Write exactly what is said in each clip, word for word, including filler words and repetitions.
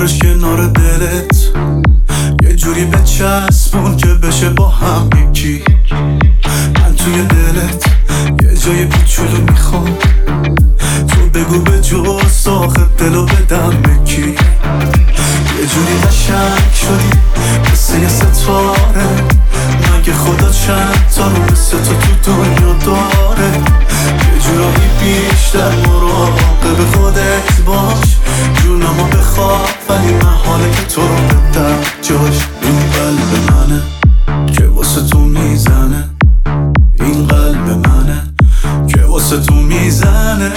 بذارش کنار دلت، یه جوری بچسبون که بشه با هم یکی. من توی دلت یه جای کوچولو میخوام، تو بگو به جز صاحب دلو بدم بکی. یه جوری قشنگ شدی مثل یه ستاره، مگه خدا چند تا رو مثل تو تو دنیا داره؟ یه جورایی بیشتر مراقب خودت باش، جونمو بخواه ولی من حاله که تو رو بدم جاش. این قلب منه که واسه تو میزنه، این قلب منه که واسه تو میزنه.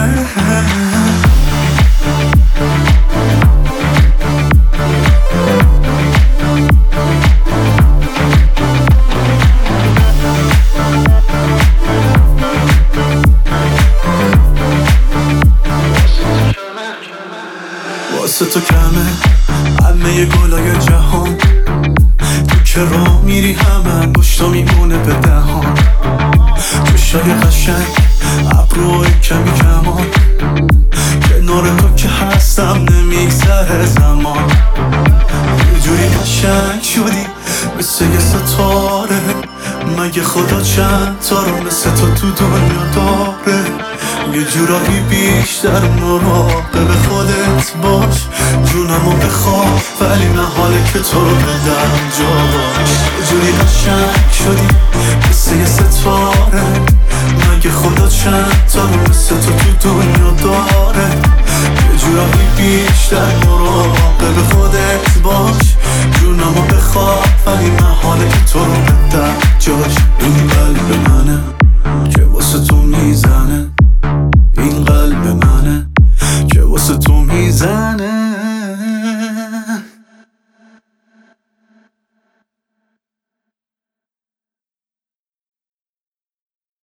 واسه تو کمه همه گلای جهان، تو که راه میری همه پشتا میمونه به دهان. چشای قشنگ ابروهای کمی کمان، کنار تو که هستم نمیگذره زمان. یه جوری قشنگ شدی مثل یه ستاره، مگه خدا چند تا رو مثل تو تو دنیا داره؟ یه جورایی بیشتر مراقب خودت باش، جونمو بخواه ولی من حاله که تو رو بدم جاش. یه جوری قشنگ شدی مثل یه ستاره، مگه خدا چند تا رو مثل تو تو دنیا داره؟ یه جورایی بیشتر مراقب خودت باش، جونمو بخواه ولی من حاله که تو رو بدم جاش. این قلب منه که واسه تو میزنه، این قلب منه که واسه تو میزنه.